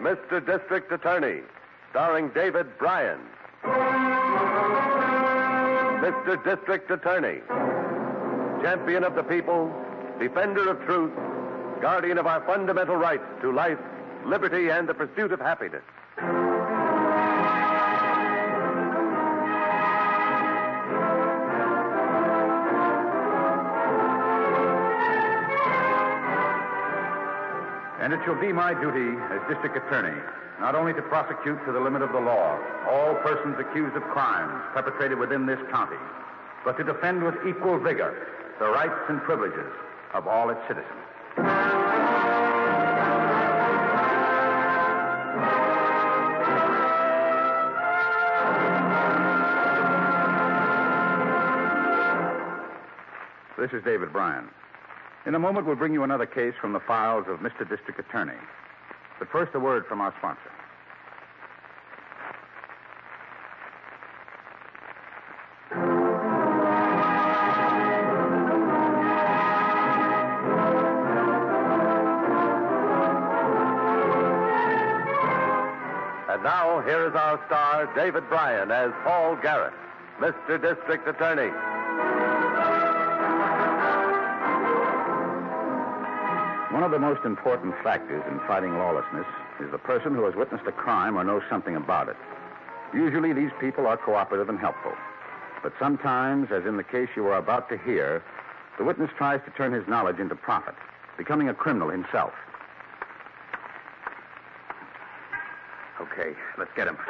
Mr. District Attorney, starring David Bryan. Mr. District Attorney, champion of the people, defender of truth, guardian of our fundamental rights to life, liberty, and the pursuit of happiness. And it shall be my duty as district attorney not only to prosecute to the limit of the law all persons accused of crimes perpetrated within this county, but to defend with equal vigor the rights and privileges of all its citizens. This is David Bryan. In a moment, we'll bring you another case from the files of Mr. District Attorney. But first, a word from our sponsor. And now, here is our star, David Bryan, as Paul Garrett, Mr. District Attorney. One of the most important factors in fighting lawlessness is the person who has witnessed a crime or knows something about it. Usually these people are cooperative and helpful. But sometimes, as in the case you are about to hear, the witness tries to turn his knowledge into profit, becoming a criminal himself. Okay, let's get him.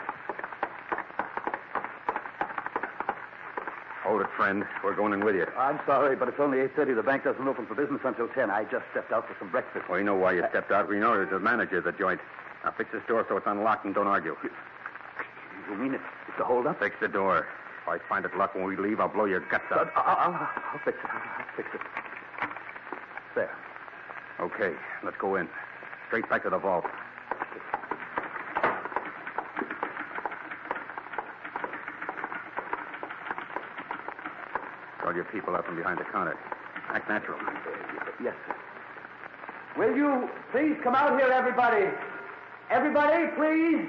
Hold it, friend. We're going in with you. I'm sorry, but it's only 8:30. The bank doesn't open for business until 10. I just stepped out for some breakfast. We know why you stepped out. We know you're the manager of the joint. Now fix this door so it's unlocked and don't argue. You mean it's a hold-up? Fix the door. If I find it locked when we leave, I'll blow your guts out. I'll fix it. I'll fix it. There. Okay, let's go in. Straight back to the vault. Call your people out from behind the counter. Act natural. Yes, sir. Will you please come out here, everybody? Everybody, please.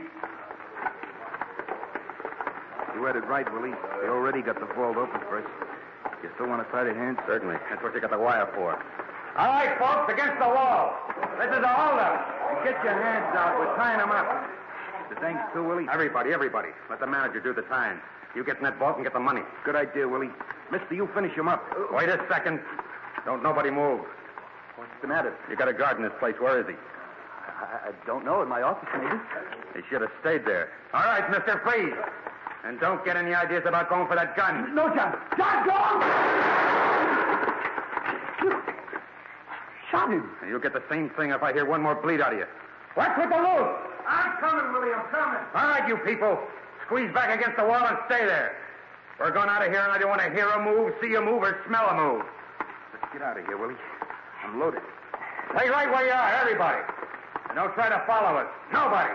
You had it right, Willie. They already got the vault open for us. You still want to try the hand? Certainly. That's what you got the wire for. All right, folks, against the wall. This is a holdup. Get your hands out. We're tying them up. The thanks too, Willie? Everybody. Let the manager do the time. You get in that vault and get the money. Good idea, Willie. Mister, you finish him up. Wait a second. Don't nobody move. What's the matter? You got a guard in this place. Where is he? I don't know. In my office, maybe. He should have stayed there. All right, mister, freeze. And don't get any ideas about going for that gun. No, John. John, go! Shot him. And you'll get the same thing if I hear one more bleed out of you. Watch with the loot. I'm coming, Willie. I'm coming. All right, you people. Squeeze back against the wall and stay there. We're going out of here, and I don't want to hear a move, see a move, or smell a move. Let's get out of here, Willie. I'm loaded. Stay right where you are, everybody. And don't try to follow us. Nobody.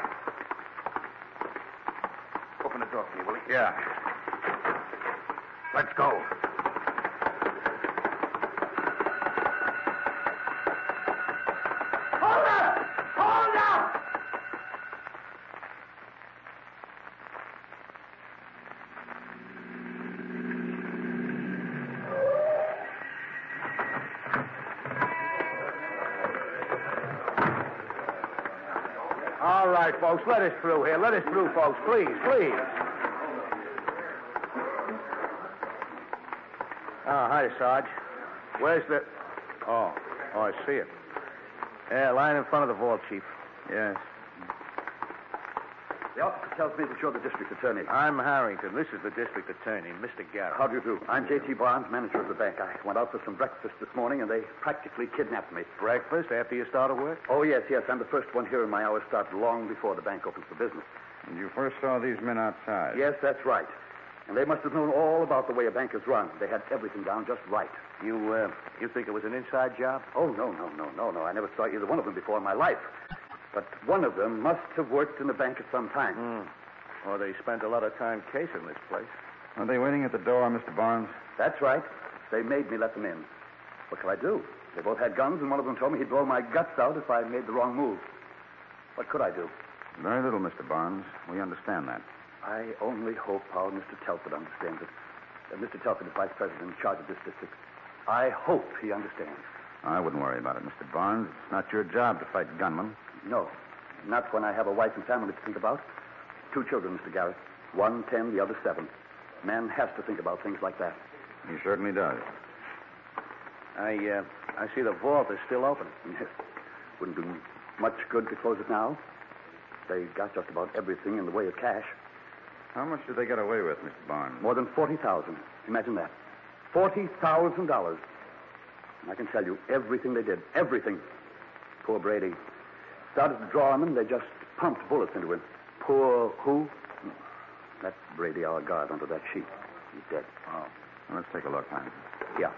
Open the door for me, Willie. Yeah. Let's go. Hold up! Hold up! All right, folks, let us through here. Let us through, folks. Please. Oh, hi, Sarge. Where's the... Oh, I see it. Yeah, lying in front of the vault, Chief. Yes. The officer tells me that you're the district attorney. I'm Harrington. This is the district attorney, Mr. Garrett. How do you do? I'm J.T. Barnes, manager of the bank. I went out for some breakfast this morning, and they practically kidnapped me. Breakfast after you started work? Oh, yes. I'm the first one here, and my hours start long before the bank opens for business. And you first saw these men outside? Yes, that's right. And they must have known all about the way a bank is run. They had everything down just right. You think it was an inside job? Oh, no. I never saw either one of them before in my life. But one of them must have worked in the bank at some time. Or they spent a lot of time casing this place. Are they waiting at the door, Mr. Barnes? That's right. They made me let them in. What could I do? They both had guns, and one of them told me he'd blow my guts out if I made the wrong move. What could I do? Very little, Mr. Barnes. We understand that. I only hope our Mr. Telford understands it. Mr. Telford is vice president in charge of this district. I hope he understands. I wouldn't worry about it, Mr. Barnes. It's not your job to fight gunmen. No, not when I have a wife and family to think about. 2 children, Mr. Garrett. 1, 10, the other 7. Man has to think about things like that. He certainly does. I see the vault is still open. Wouldn't do much good to close it now. They got just about everything in the way of cash. How much did they get away with, Mr. Barnes? More than $40,000. Imagine that. $40,000. I can tell you everything they did. Everything. Poor Brady. Started to draw on them, they just pumped bullets into him. Poor who? That's Brady, our guard, under that sheet. He's dead. Oh. Well, let's take a look, Heinz. Yeah.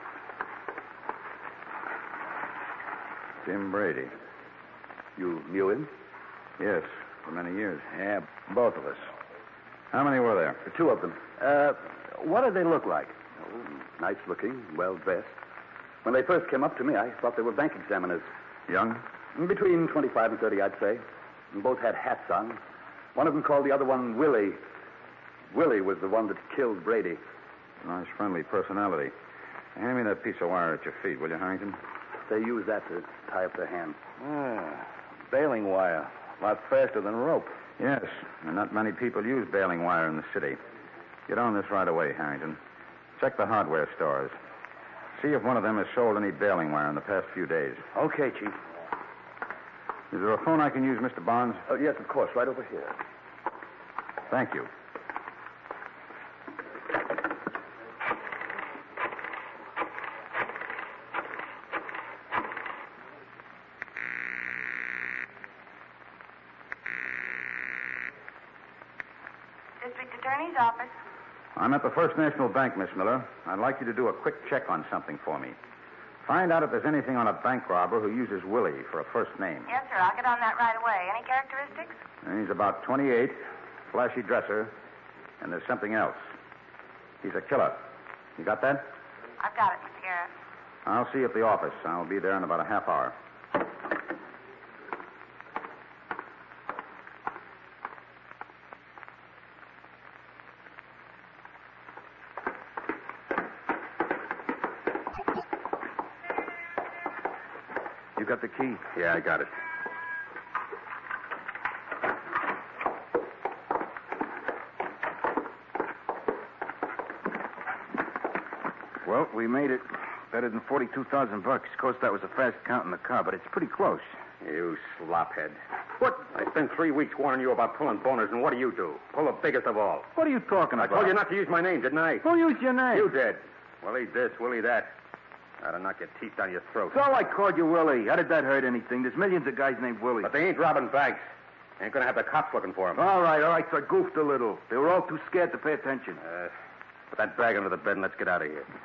Jim Brady. You knew him? Yes, for many years. Yeah, both of us. How many were there? The 2 of them. What did they look like? Oh, nice looking, well dressed. When they first came up to me, I thought they were bank examiners. Young? Between 25 and 30, I'd say. And both had hats on. One of them called the other one Willie. Willie was the one that killed Brady. Nice, friendly personality. Hand me that piece of wire at your feet, will you, Harrington? They use that to tie up their hands. Baling wire. A lot faster than rope. Yes, and not many people use baling wire in the city. Get on this right away, Harrington. Check the hardware stores. See if one of them has sold any baling wire in the past few days. Okay, Chief. Is there a phone I can use, Mr. Barnes? Oh, yes, of course, right over here. Thank you. District Attorney's Office. I'm at the First National Bank, Miss Miller. I'd like you to do a quick check on something for me. Find out if there's anything on a bank robber who uses Willie for a first name. Yes, sir. I'll get on that right away. Any characteristics? He's about 28, flashy dresser, and there's something else. He's a killer. You got that? I've got it, Mr. Garrett. I'll see you at the office. I'll be there in about a half hour. You got the key? Yeah, I got it. Well, we made it. Better than $42,000. Of course, that was a fast count in the car, but it's pretty close. You slophead. What? I spent 3 weeks warning you about pulling boners, and what do you do? Pull the biggest of all. What are you talking I about? told you not to use my name, didn't I? Who used your name? You did. Willie this, Willie that. Ought to knock your teeth down your throat. It's all I called you Willie. How did that hurt anything? There's millions of guys named Willie. But they ain't robbing banks. Ain't gonna have the cops looking for them. All right, so I goofed a little. They were all too scared to pay attention. Put that bag under the bed and let's get out of here.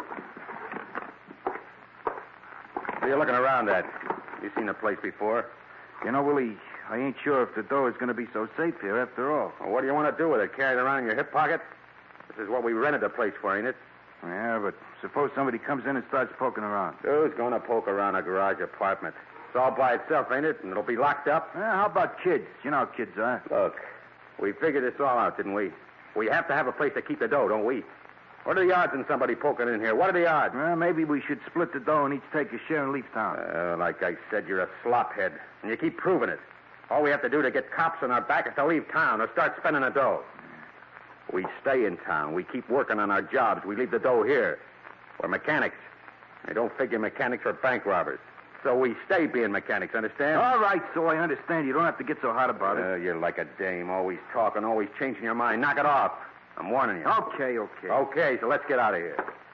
What are you looking around at? You seen the place before? You know, Willie, I ain't sure if the door is going to be so safe here after all. Well, what do you want to do with it? Carry it around in your hip pocket? This is what we rented the place for, ain't it? Yeah, but suppose somebody comes in and starts poking around. Who's going to poke around a garage apartment? It's all by itself, ain't it? And it'll be locked up? Yeah, how about kids? You know how kids are. Look, we figured this all out, didn't we? We have to have a place to keep the dough, don't we? What are the odds in somebody poking in here? What are the odds? Well, maybe we should split the dough and each take a share and leave town. Like I said, you're a slophead. And you keep proving it. All we have to do to get cops on our back is to leave town or start spending the dough. We stay in town. We keep working on our jobs. We leave the dough here. We're mechanics. They don't figure mechanics are bank robbers. So we stay being mechanics, understand? All right, so I understand. You don't have to get so hot about it. You're like a dame, always talking, always changing your mind. Knock it off. I'm warning you. Okay. Okay, so let's get out of here.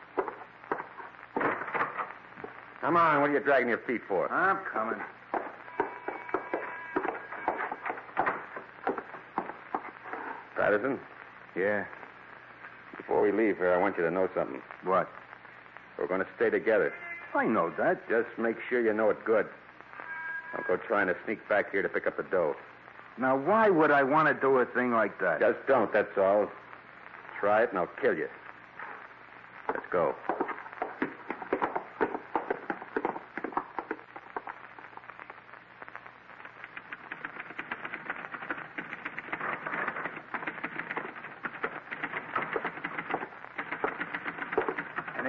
Come on, what are you dragging your feet for? I'm coming. Patterson, Yeah? before we leave here, I want you to know something. What? We're going to stay together. I know that. Just make sure you know it good. Don't go trying to sneak back here to pick up the dough. Now, why would I want to do a thing like that? Just don't, that's all. Try it and I'll kill you. Let's go.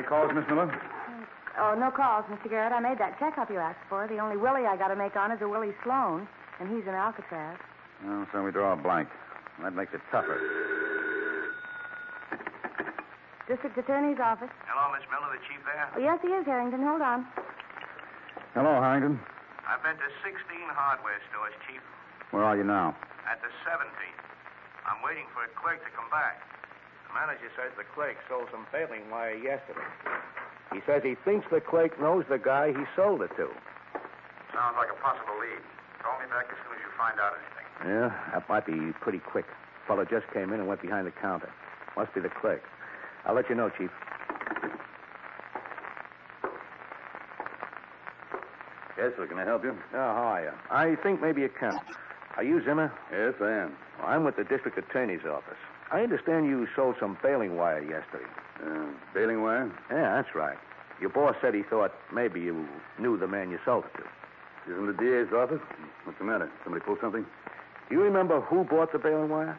calls, Miss Miller? Oh, no calls, Mr. Garrett. I made that checkup you asked for. The only Willie I got to make on is a Willie Sloan, and he's in Alcatraz. Oh, so we draw a blank. That makes it tougher. District Attorney's office. Hello, Miss Miller, the chief there? Oh, yes, he is, Harrington. Hold on. Hello, Harrington. I've been to 16 hardware stores, Chief. Where are you now? At the 17th. I'm waiting for a clerk to come back. The manager says the clerk sold some baling wire yesterday. He says he thinks the clerk knows the guy he sold it to. Sounds like a possible lead. Call me back as soon as you find out anything. Yeah, that might be pretty quick. Fellow just came in and went behind the counter. Must be the clerk. I'll let you know, Chief. Yes, sir. Can I help you? Oh, how are you? I think maybe you can. Are you Zimmer? Yes, I am. Well, I'm with the district attorney's office. I understand you sold some baling wire yesterday. Baling wire? Yeah, that's right. Your boss said he thought maybe you knew the man you sold it to. He's in the DA's office? What's the matter? Somebody pulled something? Do you remember who bought the baling wire?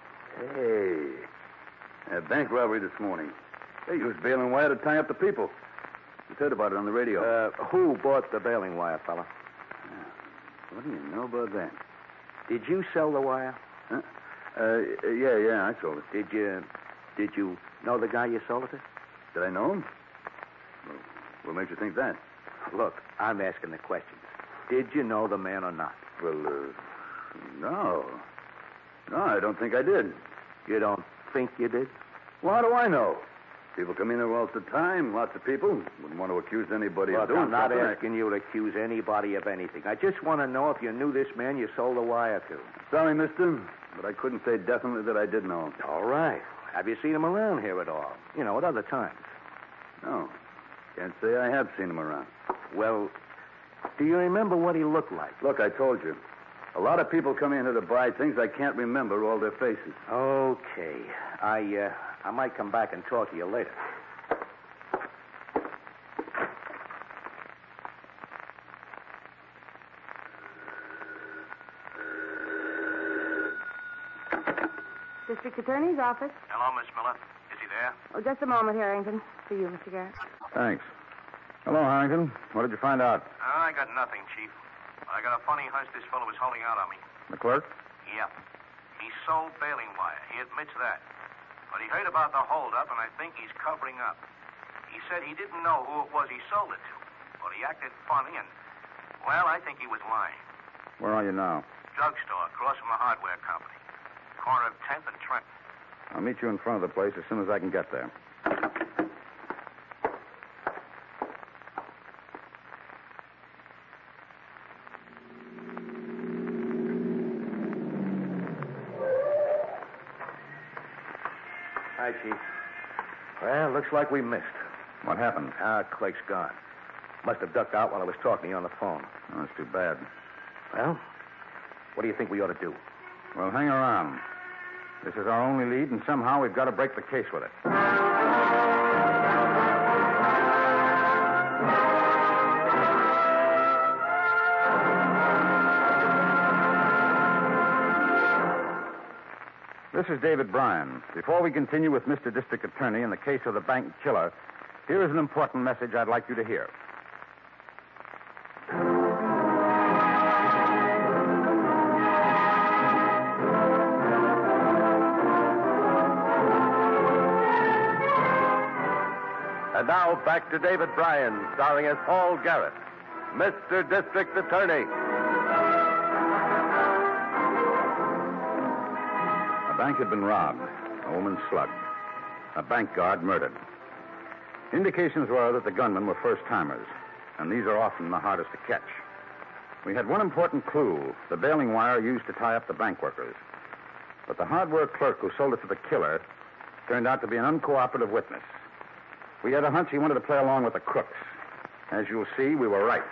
Hey. A bank robbery this morning. They used baling wire to tie up the people. Just heard about it on the radio. Who bought the baling wire, fella? What do you know about that? Did you sell the wire? Huh? Yeah, I sold it. Did you know the guy you sold it to? Did I know him? Well, what makes you think that? Look, I'm asking the questions. Did you know the man or not? Well, no. No, I don't think I did. You don't think you did? Well, how do I know? People come in here all the time, lots of people. Wouldn't want to accuse anybody of doing I'm not something. asking you to accuse anybody of anything. I just want to know if you knew this man you sold the wire to. Sorry, mister, but I couldn't say definitely that I did know him. All right. Have you seen him around here at all? You know, at other times. No. Can't say I have seen him around. Well, do you remember what he looked like? Look, I told you. A lot of people come in here to buy things. I can't remember all their faces. Okay. I might come back and talk to you later. District Attorney's office. Hello, Miss Miller. Is he there? Oh, just a moment, Harrington. For you, Mr. Garrett. Thanks. Hello, Harrington. What did you find out? I got nothing, Chief. I got a funny hunch this fellow was holding out on me. The clerk? Yep. He sold baling wire. He admits that. But he heard about the holdup, and I think he's covering up. He said he didn't know who it was he sold it to. But he acted funny, and, well, I think he was lying. Where are you now? Drugstore across from a hardware company. Corner of 10th and Trenton. I'll meet you in front of the place as soon as I can get there. Hi, Chief. Well, looks like we missed. What happened? Clerk's gone. Must have ducked out while I was talking to you on the phone. Oh, that's too bad. Well, what do you think we ought to do? Well, hang around. This is our only lead, and somehow we've got to break the case with it. This is David Bryan. Before we continue with Mr. District Attorney in the case of the bank killer, here is an important message I'd like you to hear. And now back to David Bryan, starring as Paul Garrett, Mr. District Attorney. A bank had been robbed, a woman slugged, a bank guard murdered. Indications were that the gunmen were first-timers, and these are often the hardest to catch. We had one important clue, the baling wire used to tie up the bank workers. But the hardware clerk who sold it to the killer turned out to be an uncooperative witness. We had a hunch he wanted to play along with the crooks. As you'll see, we were right.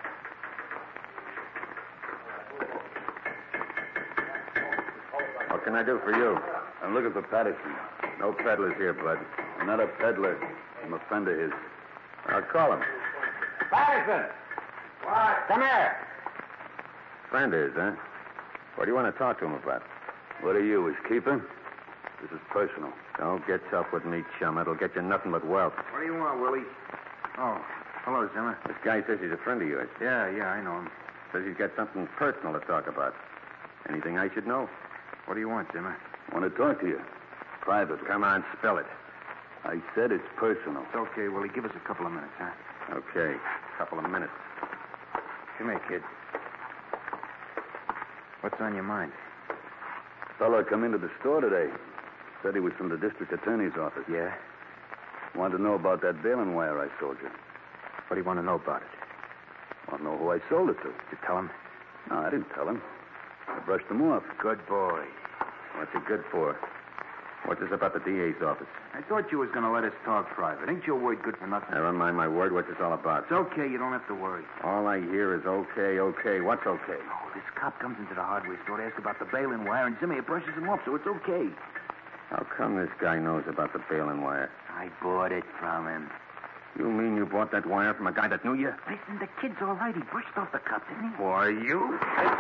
What can I do for you? I'm looking for Patterson. No peddlers here, Bud. I'm not a peddler. I'm a friend of his. I'll call him. Patterson! What? Come here. Friend is, huh? What do you want to talk to him about? What are you, his keeper? This is personal. Don't get tough with me, chum. It'll get you nothing but wealth. What do you want, Willie? Oh, hello, Zimmer. This guy says he's a friend of yours. Yeah, I know him. Says he's got something personal to talk about. Anything I should know? What do you want, Zimmer? I want to talk to you. Privately. Come on, spell it. I said it's personal. It's okay, Willie. Give us a couple of minutes, huh? Okay, couple of minutes. Come here, kid. What's on your mind? Fellow come into the store today. Said he was from the district attorney's office. Yeah? Wanted to know about that baling wire I sold you. What do you want to know about it? Want to know who I sold it to. Did you tell him? No, I didn't tell him. I brushed him off. Good boy. What's it good for? What's this about the DA's office? I thought you was going to let us talk private. Ain't your word good for nothing? Never mind my word. What's this all about? It's okay. You don't have to worry. All I hear is okay. What's okay? Oh, this cop comes into the hardware store to ask about the baling wire, and Zimmy brushes him off, so it's okay. How come this guy knows about the baling wire? I bought it from him. You mean you bought that wire from a guy that knew you? Listen, the kid's all right. He brushed off the cop, didn't he? Why, you?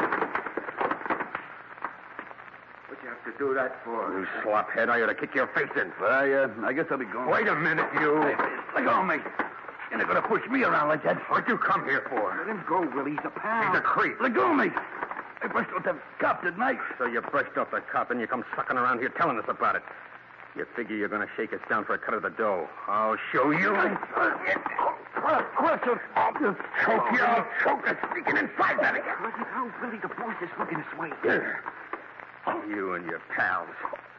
What'd you have to do that for? You slophead. I ought to kick your face in. I guess I'll be going. Wait a minute, you. Let go of me. You're not going to push me around like that. What'd you come here for? Let him go, Willie. He's a pal. He's a creep. Let go of me. I brushed off that cop, didn't I? So you brushed off the cop and you come sucking around here telling us about it. You figure you're going to shake us down for a cut of the dough. I'll show you. Cross it. I'll choke you. I'll choke you. Sneaking inside that again. Look at how Willie, the boss, is looking this way. You and your pals.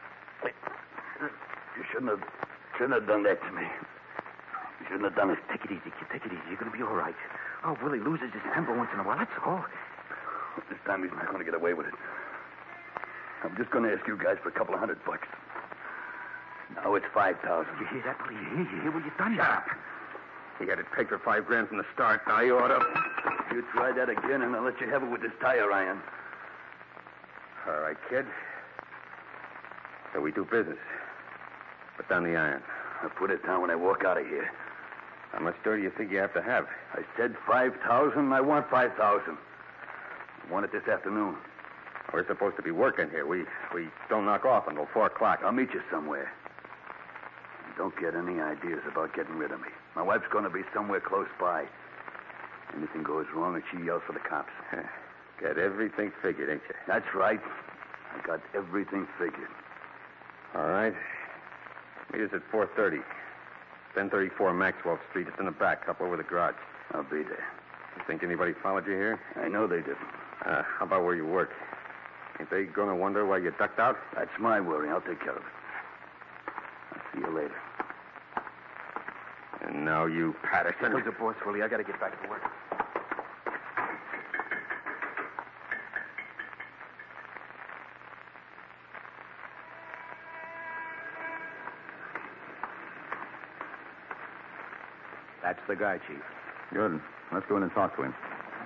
You shouldn't have done that to me. You shouldn't have done it. Take it easy, kid. Take it easy. You're going to be all right. Oh, Willie loses his temper once in a while. That's all. This time he's not going to get away with it. I'm just going to ask you guys for a couple of $100. Now it's 5,000. You hear that, Willie? You hear what you've done? Shut up. He had it pegged for $5,000 from the start. Now you ought to. You try that again, and I'll let you have it with this tire iron. All right, kid. So we do business. Put down the iron. I'll put it down when I walk out of here. How much dough do you think you have to have? I said 5,000. I want 5,000. I want it this afternoon. We're supposed to be working here. We don't knock off until 4 o'clock. I'll meet you somewhere. And don't get any ideas about getting rid of me. My wife's going to be somewhere close by. Anything goes wrong, and she yells for the cops. Got everything figured, ain't you? That's right. I got everything figured. All right. Meet us at 4:30. 1034 Maxwell Street. It's in the back, up over the garage. I'll be there. You think anybody followed you here? I know they didn't. How about where you work? Ain't they going to wonder why you ducked out? That's my worry. I'll take care of it. I'll see you later. And now you, Patterson. Who's the boss, Willie? I got to get back to work. That's the guy, Chief. Good. Let's go in and talk to him.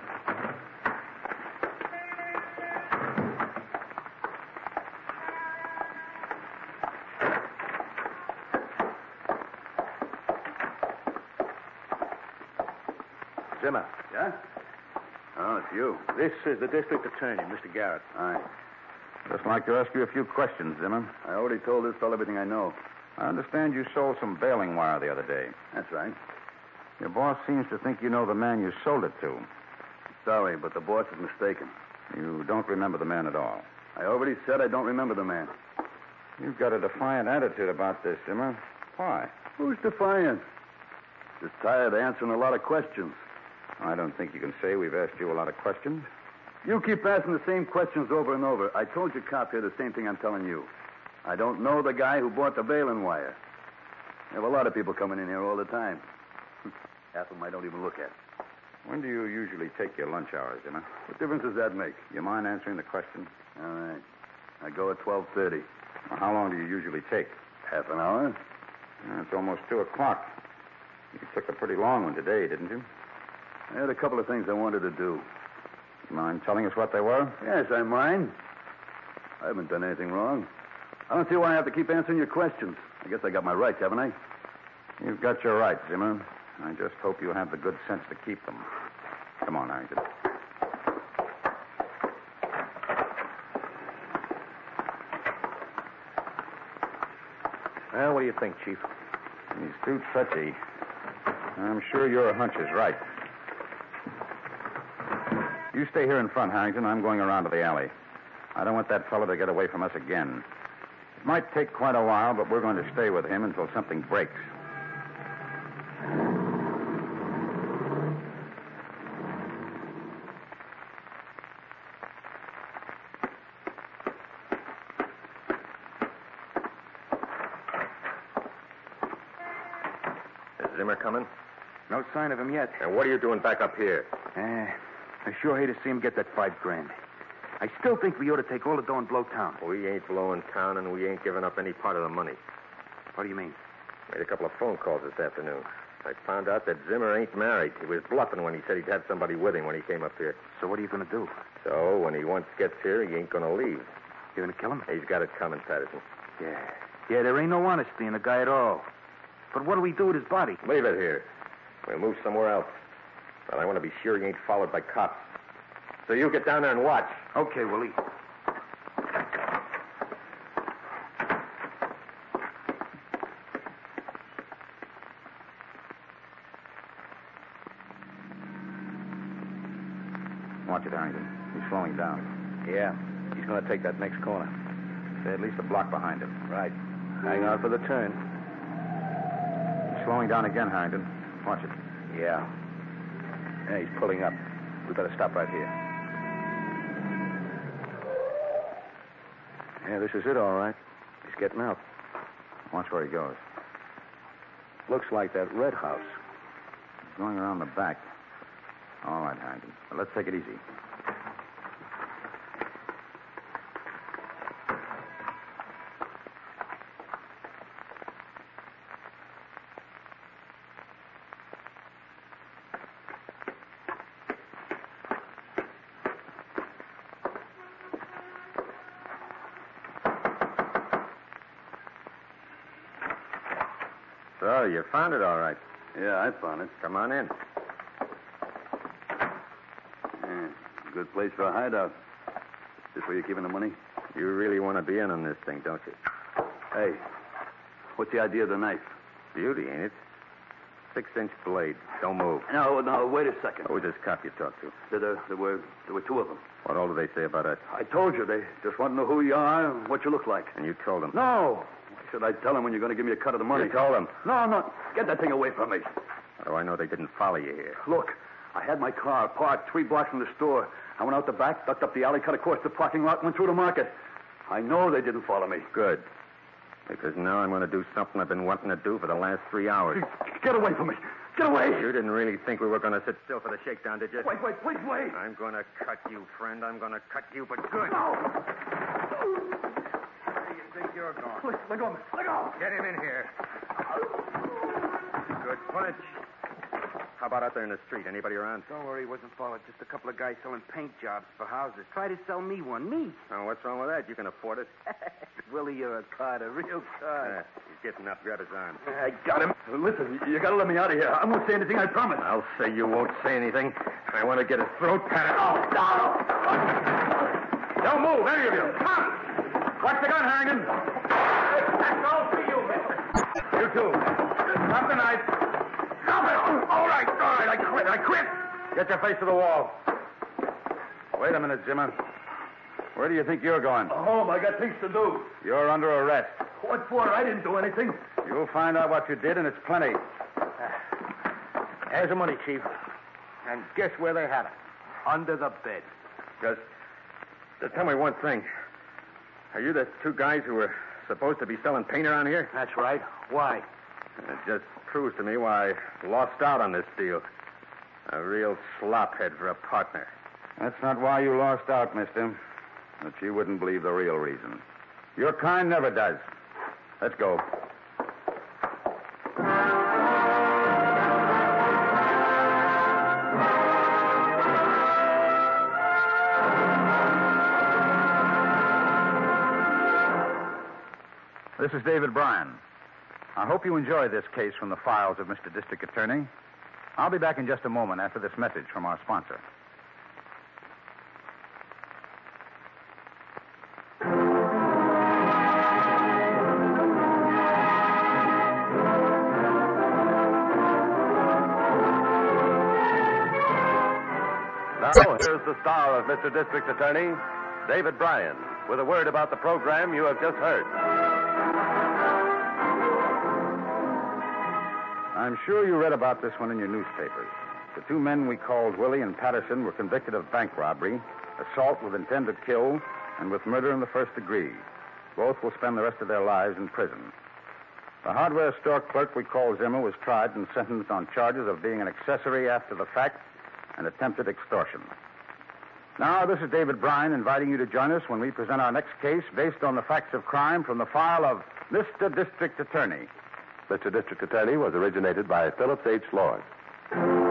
Zimmer. Yeah? Oh, it's you. This is the district attorney, Mr. Garrett. Hi. Just like to ask you a few questions, Zimmer. I already told this fellow everything I know. I understand you sold some baling wire the other day. That's right. Your boss seems to think you know the man you sold it to. Sorry, but the boss is mistaken. You don't remember the man at all. I already said I don't remember the man. You've got a defiant attitude about this, Zimmer. Why? Who's defiant? Just tired of answering a lot of questions. I don't think you can say we've asked you a lot of questions. You keep asking the same questions over and over. I told your cop here the same thing I'm telling you. I don't know the guy who bought the baling wire. There have a lot of people coming in here all the time. Half of them I don't even look at. When do you usually take your lunch hour, Zimmer? What difference does that make? You mind answering the question? All right. I go at 12:30. Well, how long do you usually take? Half an hour? It's almost 2 o'clock. You took a pretty long one today, didn't you? I had a couple of things I wanted to do. You mind telling us what they were? Yes, I mind. I haven't done anything wrong. I don't see why I have to keep answering your questions. I guess I got my rights, haven't I? You've got your rights, Zimmer. I just hope you have the good sense to keep them. Come on, Harrington. Well, what do you think, Chief? He's too touchy. I'm sure your hunch is right. You stay here in front, Harrington. I'm going around to the alley. I don't want that fellow to get away from us again. It might take quite a while, but we're going to stay with him until something breaks. Is Zimmer coming? No sign of him yet. And what are you doing back up here? I sure hate to see him get that $5,000. I still think we ought to take all the dough and blow town. We ain't blowing town, and we ain't giving up any part of the money. What do you mean? Made a couple of phone calls this afternoon. I found out that Zimmer ain't married. He was bluffing when he said he'd had somebody with him when he came up here. So what are you going to do? So when he once gets here, he ain't going to leave. You're going to kill him? He's got it coming, Patterson. Yeah, there ain't no honesty in the guy at all. But what do we do with his body? Leave it here. We'll move somewhere else. But I want to be sure he ain't followed by cops. So you get down there and watch. Okay, Willie. Watch it, Harrington. He's slowing down. Yeah, he's going to take that next corner. Stay at least a block behind him. Right. Hang on for the turn. He's slowing down again, Harrington. Watch it. Yeah. Yeah, he's pulling up. We better stop right here. Yeah, this is it, all right. He's getting out. Watch where he goes. Looks like that red house. He's going around the back. All right, Harrington. Well, let's take it easy. So, you found it all right. Yeah, I found it. Come on in. Yeah, good place for a hideout. This where you're keeping the money? You really want to be in on this thing, don't you? Hey, what's the idea of the knife? Beauty, ain't it? 6-inch blade. Don't move. No, wait a second. Who's this cop you talked to? There were two of them. What all did they say about it? I told you. They just want to know who you are and what you look like. And you told them? No. Why should I tell them when you're going to give me a cut of the money? You told them? No. Get that thing away from me. How do I know they didn't follow you here? Look, I had my car parked 3 blocks from the store. I went out the back, ducked up the alley, cut across the parking lot, and went through the market. I know they didn't follow me. Good. Because now I'm going to do something I've been wanting to do for the last 3 hours. Get away from me. Get away. You didn't really think we were going to sit still for the shakedown, did you? Wait, please wait. I'm going to cut you, friend. I'm going to cut you for good. No. Where do you think you're going? Let go of me. Let go. Get him in here. Good punch. How about out there in the street? Anybody around? Don't worry, he wasn't followed. Just a couple of guys selling paint jobs for houses. Try to sell me one. Me. Oh, what's wrong with that? You can afford it. Willie, you're a card, a real card. He's getting up. Grab his arm. I got him. Listen, you got to let me out of here. I won't say anything, I promise. I'll say you won't say anything. I want to get his throat cut out. No. Don't move, any of you. Come. Watch the gun, Harrington. That's all for you, mister. You too. Drop the knife. Stop it. All right. I quit. Get your face to the wall. Wait a minute, Zimmer. Where do you think you're going? Home. I got things to do. You're under arrest. What for? I didn't do anything. You'll find out what you did, and it's plenty. There's the money, Chief. And guess where they had it? Under the bed. Just tell me one thing. Are you the 2 guys who were supposed to be selling paint around here? That's right. Why? It just proves to me why I lost out on this deal. A real slophead for a partner. That's not why you lost out, mister. But you wouldn't believe the real reason. Your kind never does. Let's go. This is David Bryan. I hope you enjoy this case from the files of Mr. District Attorney. I'll be back in just a moment after this message from our sponsor. here is the star of Mr. District Attorney, David Bryan, with a word about the program you have just heard. I'm sure you read about this one in your newspapers. The two men we called Willie and Patterson were convicted of bank robbery, assault with intent to kill, and with murder in the first degree. Both will spend the rest of their lives in prison. The hardware store clerk we called Zimmer was tried and sentenced on charges of being an accessory after the fact and attempted extortion. Now, this is David Bryan inviting you to join us when we present our next case based on the facts of crime from the file of Mr. District Attorney. Mr. District Attorney was originated by Phillips H. Lord.